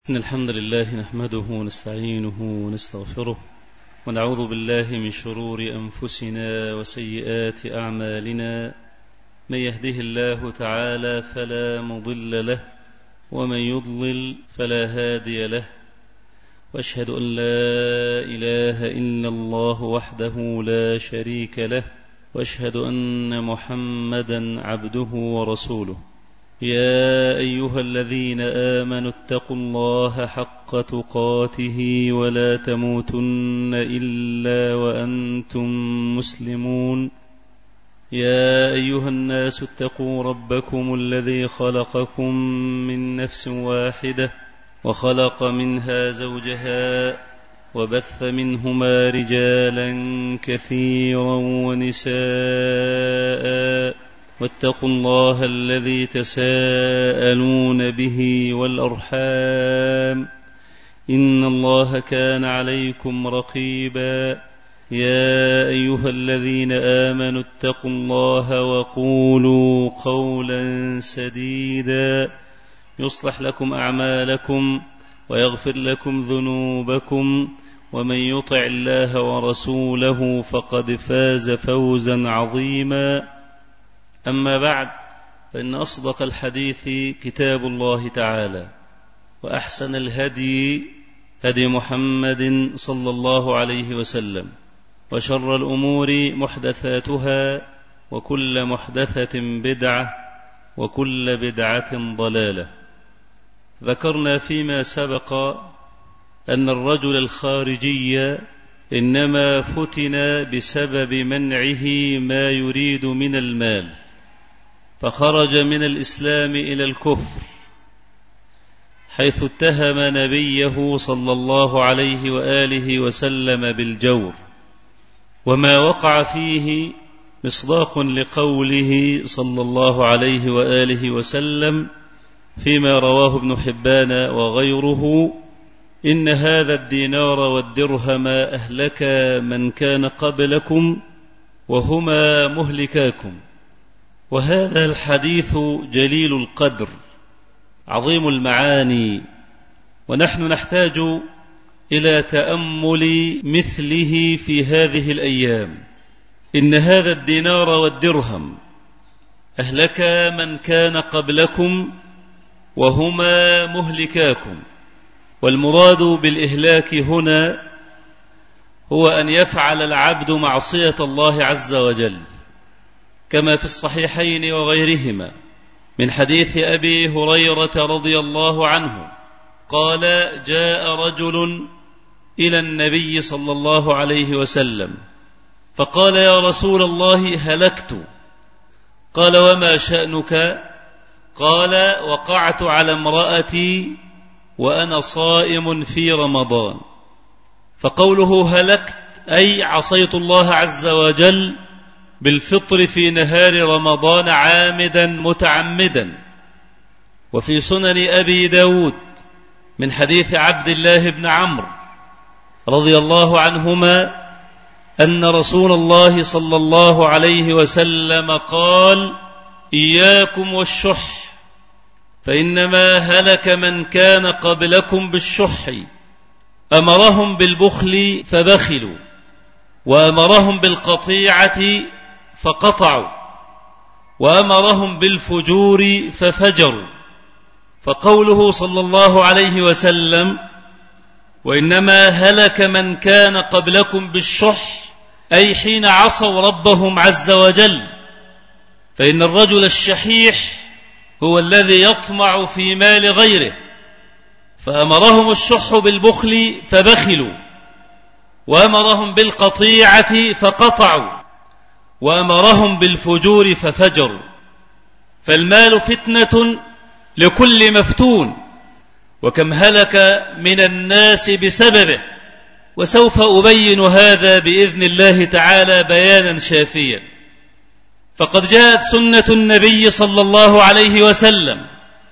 إن الحمد لله نحمده ونستعينه ونستغفره ونعوذ بالله من شرور أنفسنا وسيئات أعمالنا. من يهده الله تعالى فلا مضل له ومن يضلل فلا هادي له، وأشهد أن لا إله إلا الله وحده لا شريك له، وأشهد أن محمدا عبده ورسوله. يا أيها الذين آمنوا اتقوا الله حق تقاته ولا تموتن إلا وأنتم مسلمون. يا أيها الناس اتقوا ربكم الذي خلقكم من نفس واحدة وخلق منها زوجها وبث منهما رجالا كثيرا ونساء، واتقوا الله الذي تساءلون به والأرحام إن الله كان عليكم رقيبا. يا أيها الذين آمنوا اتقوا الله وقولوا قولا سديدا يصلح لكم أعمالكم ويغفر لكم ذنوبكم، ومن يطع الله ورسوله فقد فاز فوزا عظيما. أما بعد، فإن أصدق الحديث كتاب الله تعالى، وأحسن الهدي هدي محمد صلى الله عليه وسلم، وشر الأمور محدثاتها، وكل محدثة بدعة، وكل بدعة ضلالة. ذكرنا فيما سبق أن الرجل الخارجي إنما فتن بسبب منعه ما يريد من المال، فخرج من الإسلام إلى الكفر، حيث اتهم نبيه صلى الله عليه وآله وسلم بالجور، وما وقع فيه مصداق لقوله صلى الله عليه وآله وسلم فيما رواه ابن حبان وغيره: إن هذا الدينار والدرهم أهلك من كان قبلكم وهما مهلكاكم. وهذا الحديث جليل القدر عظيم المعاني، ونحن نحتاج إلى تأمل مثله في هذه الأيام. إن هذا الدينار والدرهم أهلك من كان قبلكم وهما مهلكاكم. والمراد بالإهلاك هنا هو أن يفعل العبد معصية الله عز وجل، كما في الصحيحين وغيرهما من حديث أبي هريرة رضي الله عنه قال: جاء رجل إلى النبي صلى الله عليه وسلم فقال: يا رسول الله، هلكت. قال: وما شأنك؟ قال: وقعت على امرأتي وأنا صائم في رمضان. فقوله هلكت أي عصيت الله عز وجل بالفطر في نهار رمضان عامدا متعمدا. وفي سنن أبي داود من حديث عبد الله بن عمرو رضي الله عنهما أن رسول الله صلى الله عليه وسلم قال: إياكم والشح، فإنما هلك من كان قبلكم بالشح، أمرهم بالبخل فبخلوا، وأمرهم بالقطيعة فقطعوا، وأمرهم بالفجور ففجروا. فقوله صلى الله عليه وسلم: وإنما هلك من كان قبلكم بالشح، أي حين عصوا ربهم عز وجل. فإن الرجل الشحيح هو الذي يطمع في مال غيره، فأمرهم الشح بالبخل فبخلوا، وأمرهم بالقطيعة فقطعوا، وأمرهم بالفجور ففجروا. فالمال فتنة لكل مفتون، وكم هلك من الناس بسببه. وسوف أبين هذا بإذن الله تعالى بيانا شافيا. فقد جاءت سنة النبي صلى الله عليه وسلم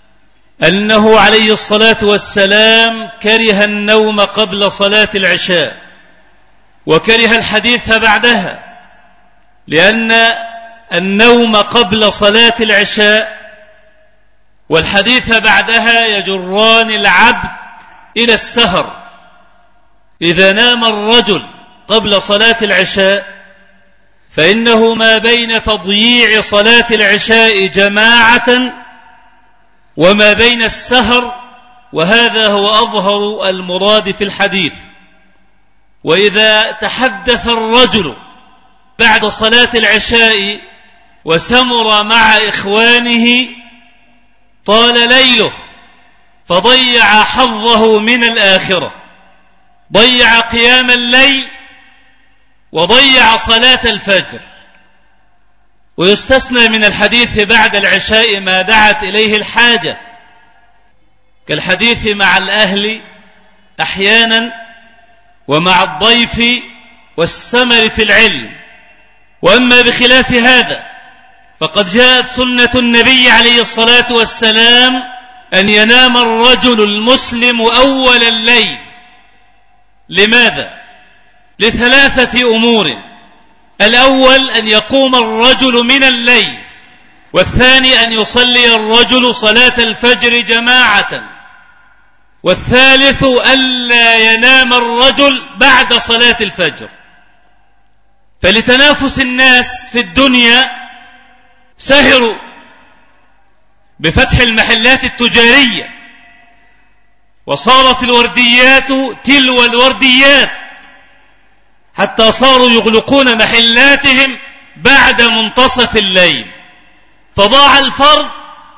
أنه عليه الصلاة والسلام كره النوم قبل صلاة العشاء، وكره الحديث بعدها، لأن النوم قبل صلاة العشاء والحديث بعدها يجران العبد إلى السهر. إذا نام الرجل قبل صلاة العشاء فإنه ما بين تضييع صلاة العشاء جماعة وما بين السهر، وهذا هو أظهر المراد في الحديث. وإذا تحدث الرجل بعد صلاة العشاء وسمر مع إخوانه طال ليله فضيع حظه من الآخرة، ضيع قيام الليل وضيع صلاة الفجر. ويستثنى من الحديث بعد العشاء ما دعت إليه الحاجة، كالحديث مع الأهل أحيانا ومع الضيف والسمر في العلم. وأما بخلاف هذا فقد جاءت سنة النبي عليه الصلاة والسلام أن ينام الرجل المسلم أول الليل. لماذا؟ لثلاثة أمور: الأول أن يقوم الرجل من الليل، والثاني أن يصلي الرجل صلاة الفجر جماعة، والثالث ألا ينام الرجل بعد صلاة الفجر. فلتنافس الناس في الدنيا سهروا بفتح المحلات التجارية، وصارت الورديات تلو الورديات، حتى صاروا يغلقون محلاتهم بعد منتصف الليل، فضاع الفرض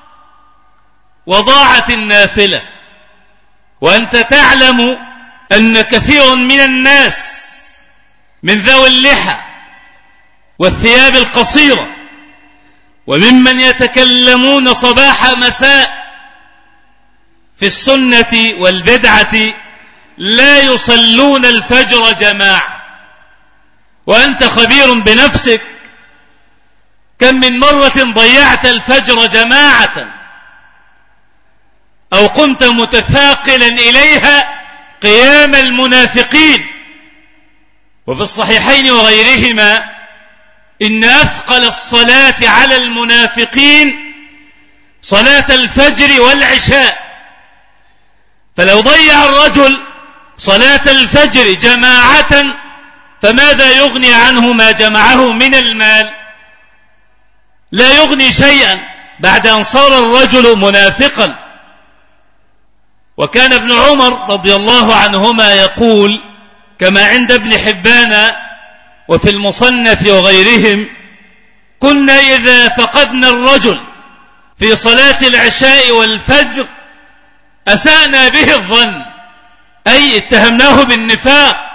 وضاعت النافلة. وأنت تعلم أن كثير من الناس من ذوي اللحى والثياب القصيرة وممن يتكلمون صباح مساء في السنة والبدعة لا يصلون الفجر جماعة. وأنت خبير بنفسك، كم من مرة ضيعت الفجر جماعة أو قمت متثاقلا إليها قيام المنافقين. وفي الصحيحين وغيرهما إن أثقل الصلاة على المنافقين صلاة الفجر والعشاء. فلو ضيع الرجل صلاة الفجر جماعة فماذا يغني عنه ما جمعه من المال؟ لا يغني شيئا بعد أن صار الرجل منافقا. وكان ابن عمر رضي الله عنهما يقول كما عند ابن حبان وفي المصنف وغيرهم: كنا إذا فقدنا الرجل في صلاة العشاء والفجر أسأنا به الظن، أي اتهمناه بالنفاق.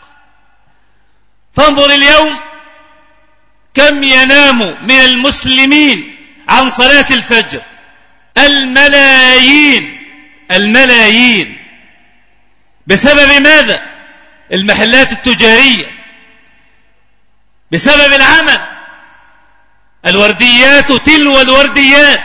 فانظر اليوم كم ينام من المسلمين عن صلاة الفجر، الملايين. بسبب ماذا؟ المحلات التجارية، بسبب العمل، الورديات تلو الورديات،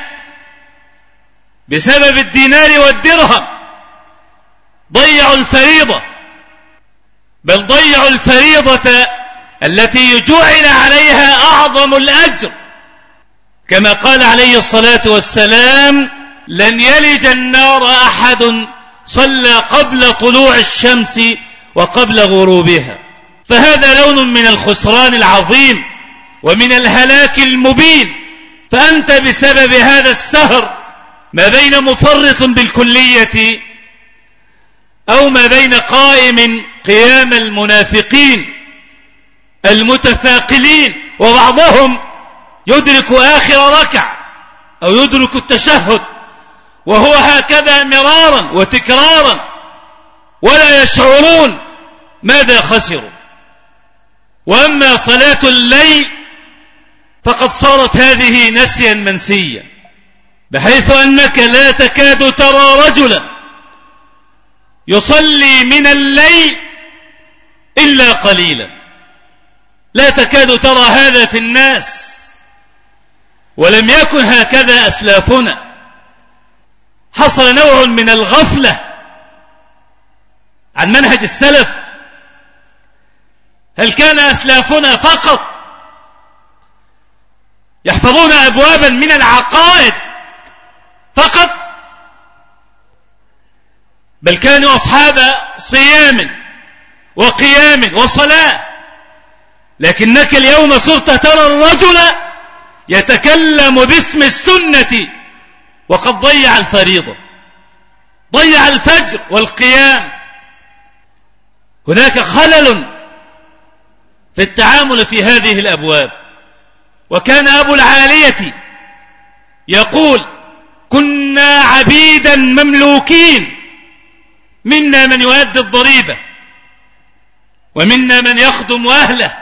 بسبب الدينار والدرهم. ضيعوا الفريضة، بل ضيعوا الفريضة التي جعل عليها أعظم الأجر، كما قال عليه الصلاة والسلام: لن يلج النار أحد صلى قبل طلوع الشمس وقبل غروبها. فهذا لون من الخسران العظيم ومن الهلاك المبين. فأنت بسبب هذا السهر ما بين مفرط بالكلية أو ما بين قائم قيام المنافقين المتثاقلين، وبعضهم يدرك آخر ركع أو يدرك التشهد وهو هكذا مرارا وتكرارا ولا يشعرون ماذا خسروا. وأما صلاة الليل فقد صارت هذه نسيا منسيا، بحيث أنك لا تكاد ترى رجلا يصلي من الليل إلا قليلا، لا تكاد ترى هذا في الناس، ولم يكن هكذا أسلافنا. حصل نوع من الغفلة عن منهج السلف. هل كان أسلافنا فقط يحفظون أبوابا من العقائد فقط؟ بل كانوا أصحاب صيام وقيام وصلاة، لكنك اليوم صرت ترى الرجل يتكلم باسم السنة وقد ضيع الفريضة، ضيع الفجر والقيام. هناك خلل في التعامل في هذه الأبواب. وكان أبو العالية يقول: كنا عبيدا مملوكين، منا من يؤدي الضريبة ومنا من يخدم أهله،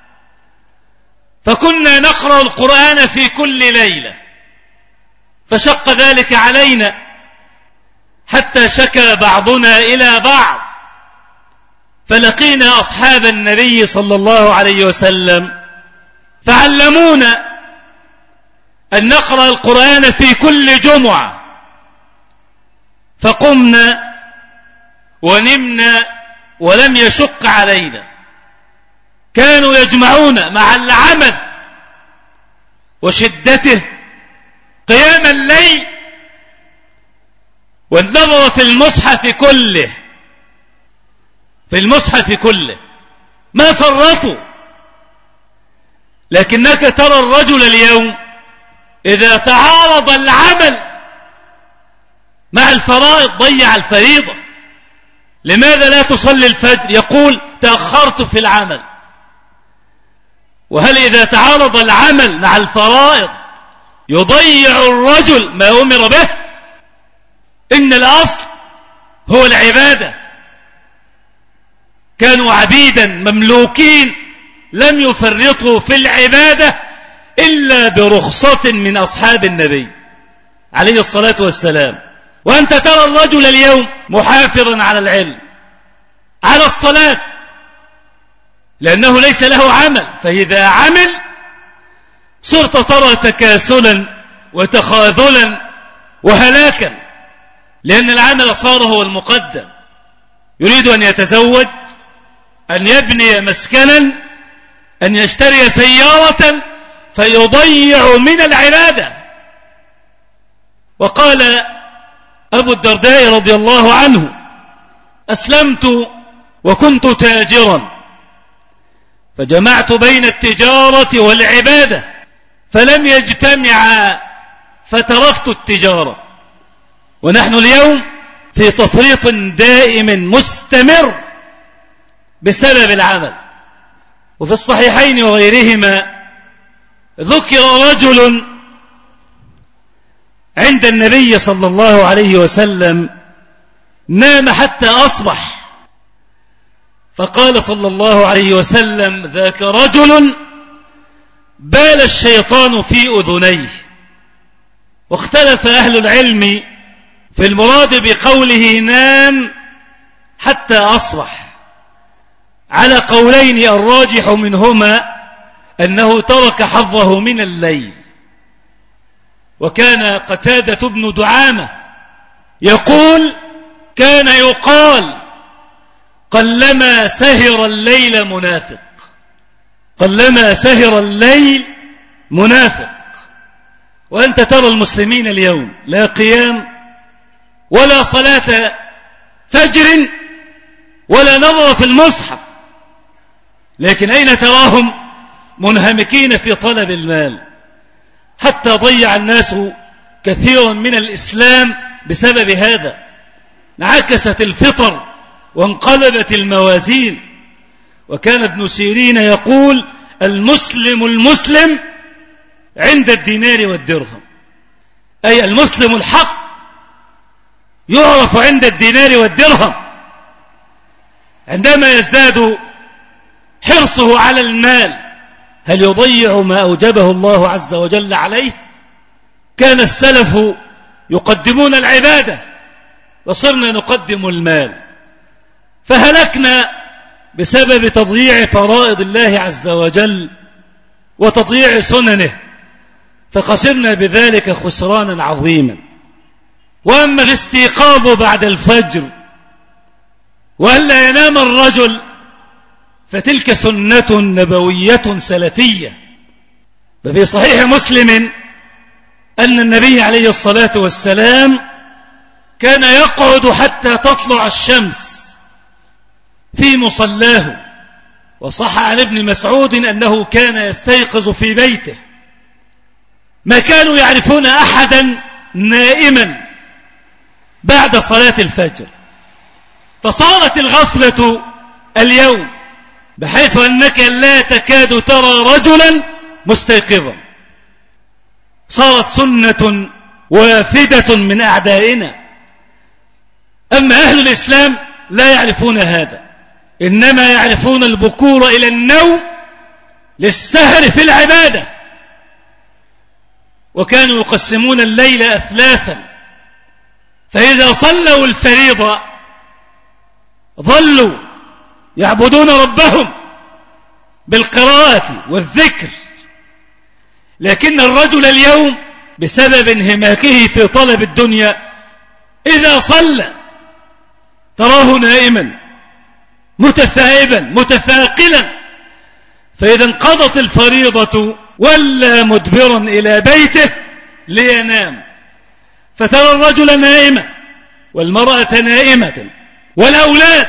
فكنا نقرأ القرآن في كل ليلة، فشق ذلك علينا حتى شكى بعضنا إلى بعض، فلقينا أصحاب النبي صلى الله عليه وسلم فعلمونا أن نقرأ القرآن في كل جمعة، فقمنا ونمنا ولم يشق علينا. كانوا يجمعون مع العمل وشدته قيام الليل والنظر في المصحف كله، في المصحف كله ما فرطوا. لكنك ترى الرجل اليوم إذا تعارض العمل مع الفرائض ضيع الفريضة. لماذا لا تصلي الفجر؟ يقول: تأخرت في العمل. وهل إذا تعارض العمل مع الفرائض يضيع الرجل ما أمر به؟ إن الأصل هو العبادة. كانوا عبيدا مملوكين لم يفرطوا في العبادة إلا برخصة من أصحاب النبي عليه الصلاة والسلام. وأنت ترى الرجل اليوم محافظا على العلم، على الصلاة، لأنه ليس له عمل، فإذا عمل صرت ترى تكاسلا وتخاذلا وهلاكا، لأن العمل صار هو المقدم. يريد أن يتزوج، أن يبني مسكنا، أن يشتري سيارة، فيضيع من العبادة. وقال أبو الدرداء رضي الله عنه: أسلمت وكنت تاجرا، فجمعت بين التجارة والعبادة فلم يجتمعا فتركت التجارة. ونحن اليوم في تفريط دائم مستمر بسبب العمل. وفي الصحيحين وغيرهما ذكر رجل عند النبي صلى الله عليه وسلم نام حتى أصبح، فقال صلى الله عليه وسلم: ذاك رجل بال الشيطان في أذنيه. واختلف أهل العلم في المراد بقوله نام حتى أصبح على قولين، الراجح منهما أنه ترك حظه من الليل. وكان قتادة بن دعامة يقول: كان يقال قلما سهر الليل منافق، قلما سهر الليل منافق. وأنت ترى المسلمين اليوم لا قيام ولا صلاة فجر ولا نظر في المصحف، لكن أين تراهم منهمكين في طلب المال، حتى ضيع الناس كثيرا من الإسلام بسبب هذا. انعكست الفطر وانقلبت الموازين. وكان ابن سيرين يقول: المسلم المسلم عند الدينار والدرهم، أي المسلم الحق يعرف عند الدينار والدرهم. عندما يزداد حرصه على المال هل يضيع ما أوجبه الله عز وجل عليه؟ كان السلف يقدمون العبادة وصرنا نقدم المال، فهلكنا بسبب تضييع فرائض الله عز وجل وتضييع سننه، فخسرنا بذلك خسرانا عظيما. وأما الاستيقاظ بعد الفجر وألا ينام الرجل فتلك سنة نبوية سلفية. ففي صحيح مسلم أن النبي عليه الصلاة والسلام كان يقعد حتى تطلع الشمس في مصلاه. وصح عن ابن مسعود أنه كان يستيقظ في بيته، ما كانوا يعرفون أحدا نائما بعد صلاة الفجر. فصارت الغفلة اليوم بحيث أنك لا تكاد ترى رجلا مستيقظا، صارت سنة وافدة من أعدائنا. أما أهل الإسلام لا يعرفون هذا، إنما يعرفون البكور إلى النوم للسهر في العبادة. وكانوا يقسمون الليل أثلاثا، فإذا صلوا الفريضة ظلوا يعبدون ربهم بالقراءة والذكر. لكن الرجل اليوم بسبب انهماكه في طلب الدنيا إذا صلى تراه نائما متثائبا متثاقلا، فإذا انقضت الفريضة ولا مدبرا إلى بيته لينام. فترى الرجل نائما والمرأة نائمة والأولاد،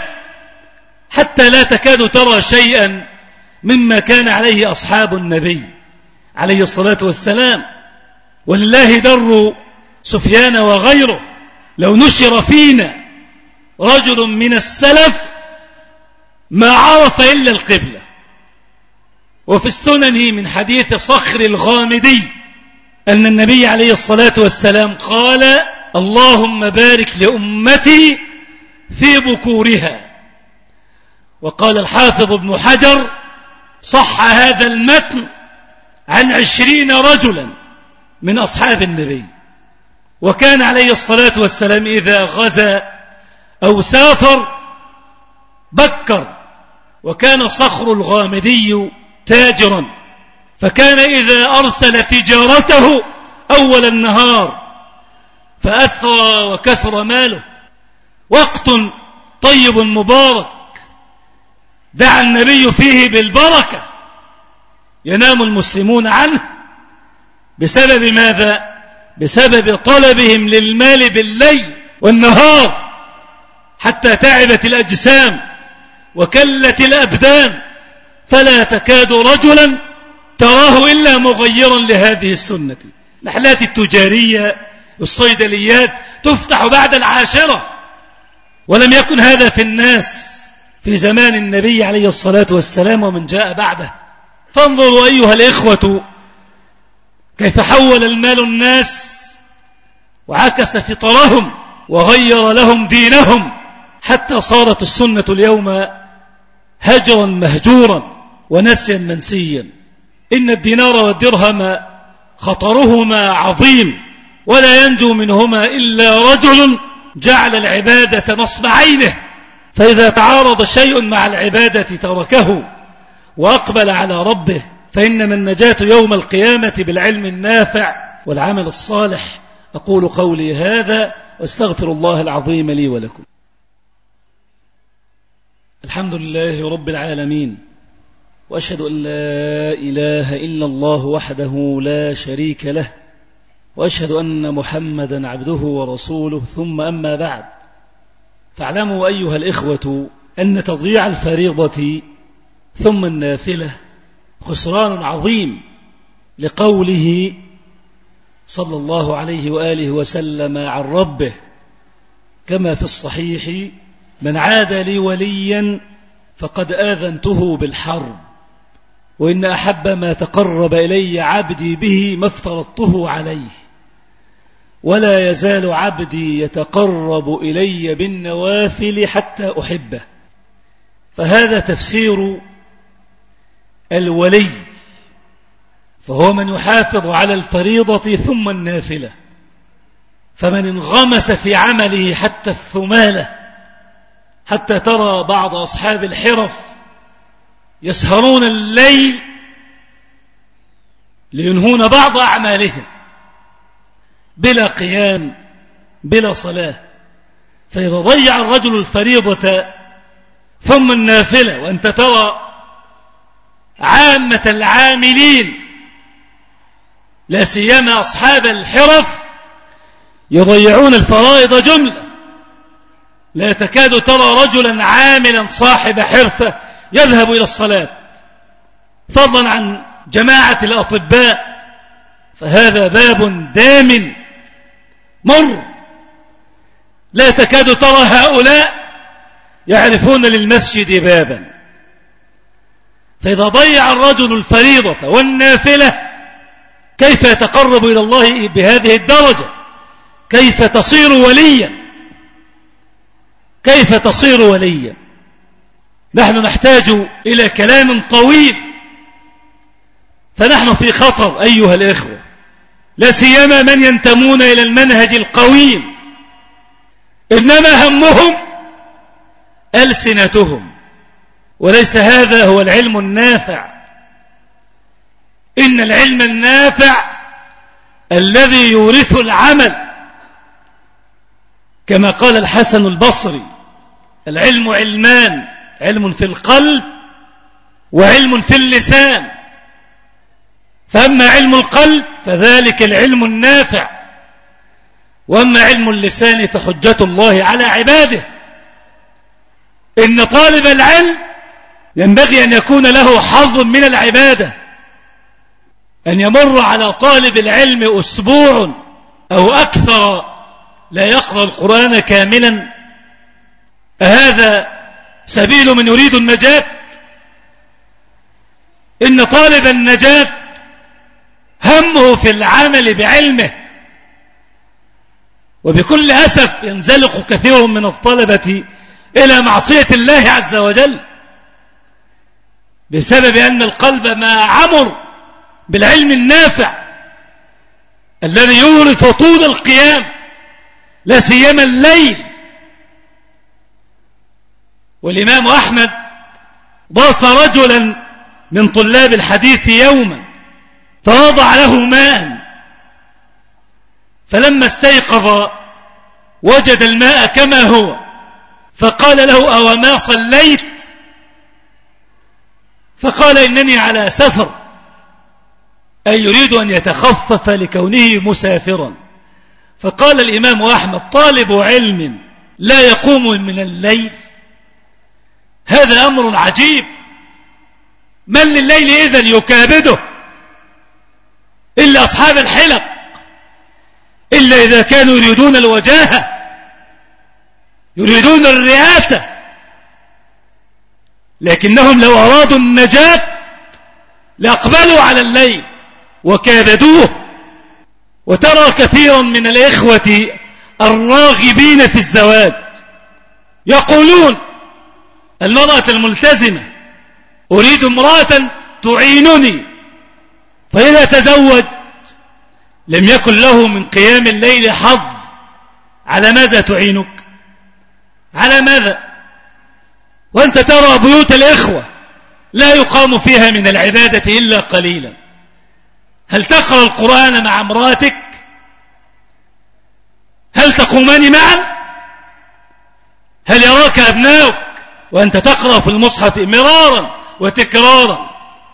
حتى لا تكاد ترى شيئا مما كان عليه أصحاب النبي عليه الصلاة والسلام. ولله در سفيان وغيره، لو نشر فينا رجل من السلف ما عرف إلا القبلة. وفي السنن من حديث صخر الغامدي أن النبي عليه الصلاة والسلام قال: اللهم بارك لأمتي في بكورها. وقال الحافظ ابن حجر: صح هذا المتن عن 20 رجلا من أصحاب النبي. وكان عليه الصلاة والسلام إذا غزا أو سافر بكر. وكان صخر الغامدي تاجرا، فكان إذا أرسل تجارته أول النهار فأثرى وكثر ماله، وقت طيب مبارك دعا النبي فيه بالبركة ينام المسلمون عنه. بسبب ماذا؟ بسبب طلبهم للمال بالليل والنهار، حتى تعبت الأجسام وكلت الأبدان، فلا تكاد رجلا تراه إلا مغيرا لهذه السنة. محلات التجارية والصيدليات تفتح بعد 10، ولم يكن هذا في الناس في زمان النبي عليه الصلاة والسلام ومن جاء بعده. فانظروا أيها الإخوة كيف حول المال الناس وعكس فطرهم وغير لهم دينهم، حتى صارت السنة اليوم هجرا مهجورا ونسيا منسيا. إن الدينار والدرهم خطرهما عظيم، ولا ينجو منهما إلا رجل جعل العبادة نصب عينه، فإذا تعارض شيء مع العبادة تركه وأقبل على ربه. فإنما النجاة يوم القيامة بالعلم النافع والعمل الصالح. أقول قولي هذا واستغفر الله العظيم لي ولكم. الحمد لله رب العالمين، وأشهد أن لا إله إلا الله وحده لا شريك له، وأشهد أن محمدا عبده ورسوله. ثم أما بعد، فاعلموا أيها الإخوة أن تضييع الفريضة ثم النافلة خسران عظيم، لقوله صلى الله عليه وآله وسلم عن ربه كما في الصحيح: من عاد لي وليا فقد آذنته بالحرب، وإن أحب ما تقرب إلي عبدي به ما افترضته عليه، ولا يزال عبدي يتقرب إلي بالنوافل حتى أحبه. فهذا تفسير الولي، فهو من يحافظ على الفريضة ثم النافلة. فمن انغمس في عمله حتى الثمالة، حتى ترى بعض أصحاب الحرف يسهرون الليل لينهون بعض أعمالهم بلا قيام بلا صلاة. فإذا ضيع الرجل الفريضة ثم النافلة، وأنت ترى عامة العاملين لا سيما أصحاب الحرف يضيعون الفرائض جملة. لا تكاد ترى رجلا عاملا صاحب حرفة يذهب إلى الصلاة، فضلا عن جماعة الأطباء، فهذا باب دام مر. لا تكاد ترى هؤلاء يعرفون للمسجد بابا. فإذا ضيع الرجل الفريضة والنافلة كيف يتقرب إلى الله بهذه الدرجة؟ كيف تصير وليا؟ كيف تصير وليا؟ نحن نحتاج إلى كلام طويل، فنحن في خطر أيها الإخوة، لا سيما من ينتمون إلى المنهج القويم، إنما همهم ألسنتهم، وليس هذا هو العلم النافع. إن العلم النافع الذي يورث العمل، كما قال الحسن البصري: العلم علمان، علم في القلب وعلم في اللسان. فأما علم القلب فذلك العلم النافع، وأما علم اللسان فحجة الله على عباده. إن طالب العلم ينبغي أن يكون له حظ من العبادة، أن يمر على طالب العلم أسبوع أو أكثر لا يقرأ القرآن كاملا، أهذا سبيل من يريد النجاة؟ إن طالب النجاة همه في العمل بعلمه. وبكل أسف ينزلق كثير من الطلبة إلى معصية الله عز وجل بسبب أن القلب ما عمر بالعلم النافع الذي يورث طول القيام، لا سيما الليل. والإمام أحمد ضاف رجلا من طلاب الحديث يوما فوضع له ماء، فلما استيقظ وجد الماء كما هو، فقال له: أو ما صليت؟ فقال: إنني على سفر، أي يريد أن يتخفف لكونه مسافرا. فقال الإمام أحمد: طالب علم لا يقوم من الليل؟ هذا أمر عجيب. من لليل إذن يكابده إلا أصحاب الحلق، إلا إذا كانوا يريدون الوجاهة، يريدون الرئاسة. لكنهم لو أرادوا النجاة لأقبلوا على الليل وكابدوه. وترى كثيرا من الإخوة الراغبين في الزواج يقولون: المرأة الملتزمة أريد امرأة تعينني، فإذا تزوج لم يكن له من قيام الليل حظ. على ماذا تعينك؟ على ماذا؟ وأنت ترى بيوت الإخوة لا يقام فيها من العبادة إلا قليلا. هل تقرأ القرآن مع امرأتك؟ هل تقومان معا؟ هل يراك أبناؤك وأنت تقرأ في المصحف مرارا وتكرارا،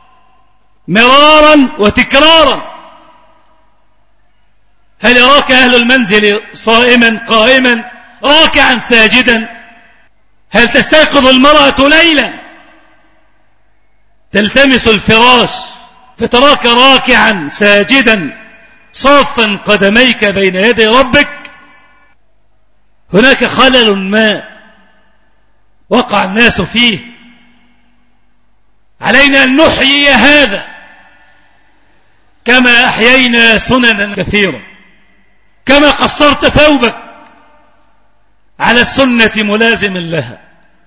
مرارا وتكرارا؟ هل يراك أهل المنزل صائما قائما راكعا ساجدا؟ هل تستيقظ المرأة ليلا تلتمس الفراش فتراك راكعا ساجدا صافا قدميك بين يدي ربك؟ هناك خلل ما وقع الناس فيه، علينا أن نحيي هذا كما أحيينا سننا كثيرة، كما قصرت ثوبك على السنة ملازم لها،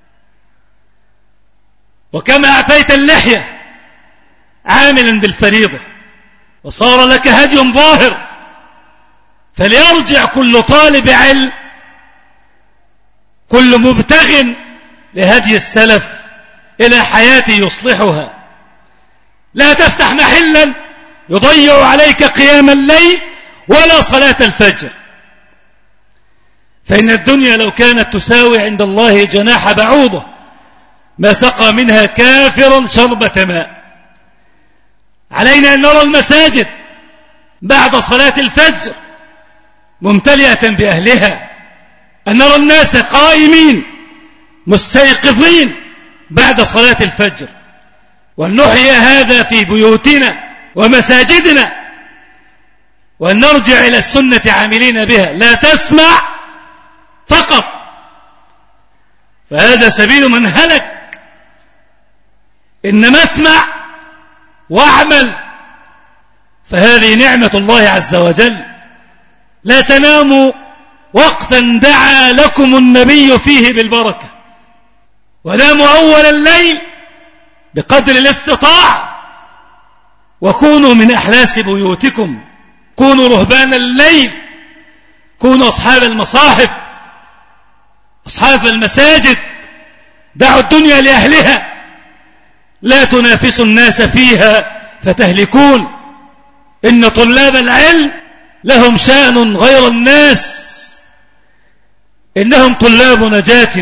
وكما أعفيت اللحية عاملا بالفريضة، وصار لك هدي ظاهر. فليرجع كل طالب علم، كل مبتغ لهدي السلف إلى حياة يصلحها. لا تفتح محلا يضيع عليك قيام الليل ولا صلاة الفجر، فإن الدنيا لو كانت تساوي عند الله جناح بعوضة ما سقى منها كافر شربة ماء. علينا أن نرى المساجد بعد صلاة الفجر ممتلئة بأهلها، أن نرى الناس قائمين مستيقظين بعد صلاة الفجر، وأن نحيي هذا في بيوتنا ومساجدنا، وأن نرجع إلى السنة عاملين بها، لا تسمع فقط، فهذا سبيل من هلك، إنما اسمع واعمل، فهذه نعمة الله عز وجل. لا تناموا وقتا دعا لكم النبي فيه بالبركة، وناموا أول الليل بقدر الاستطاعة، وكونوا من أحلاس بيوتكم، كونوا رهبان الليل، كونوا أصحاب المصاحف، أصحاب المساجد، دعوا الدنيا لأهلها، لا تنافسوا الناس فيها فتهلكون. إن طلاب العلم لهم شأن غير الناس، إنهم طلاب نجاة،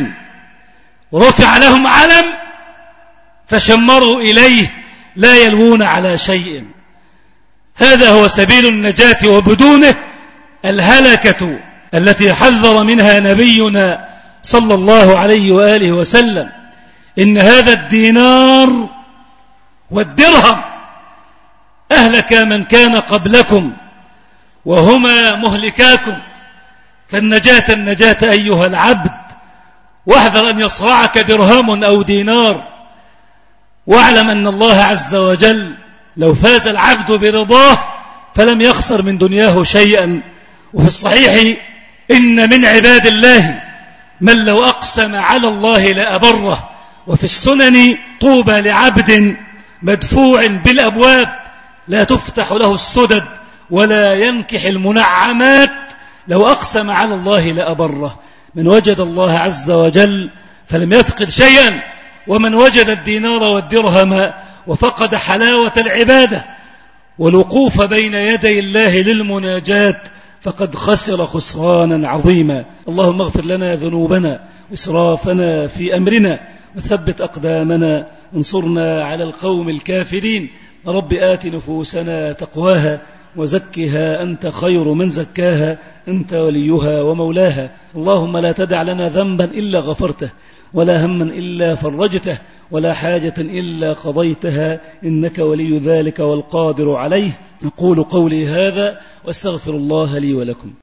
رفع لهم علم فشمروا إليه، لا يلوون على شيء. هذا هو سبيل النجاة، وبدونه الهلكة التي حذر منها نبينا صلى الله عليه وآله وسلم. إن هذا الدينار والدرهم أهلك من كان قبلكم وهما مهلكاكم، فالنجاة أيها العبد، واحذر أن يصرعك درهم أو دينار، واعلم أن الله عز وجل لو فاز العبد برضاه فلم يخسر من دنياه شيئا. وفي الصحيح إن من عباد الله من لو أقسم على الله لأبره. وفي السنن طوبى لعبد مدفوع بالأبواب لا تفتح له السدد ولا ينكح المنعمات، لو أقسم على الله لأبره. من وجد الله عز وجل فلم يفقد شيئا، ومن وجد الدينار والدرهم وفقد حلاوة العبادة والوقوف بين يدي الله للمناجاة فقد خسر خسرانا عظيما. اللهم اغفر لنا ذنوبنا وإسرافنا في أمرنا، وثبت أقدامنا، انصرنا على القوم الكافرين. رب آت نفوسنا تقواها وزكها أنت خير من زكاها، أنت وليها ومولاها. اللهم لا تدع لنا ذنبا إلا غفرته، ولا هما إلا فرجته، ولا حاجة إلا قضيتها، إنك ولي ذلك والقادر عليه. أقول قولي هذا واستغفر الله لي ولكم.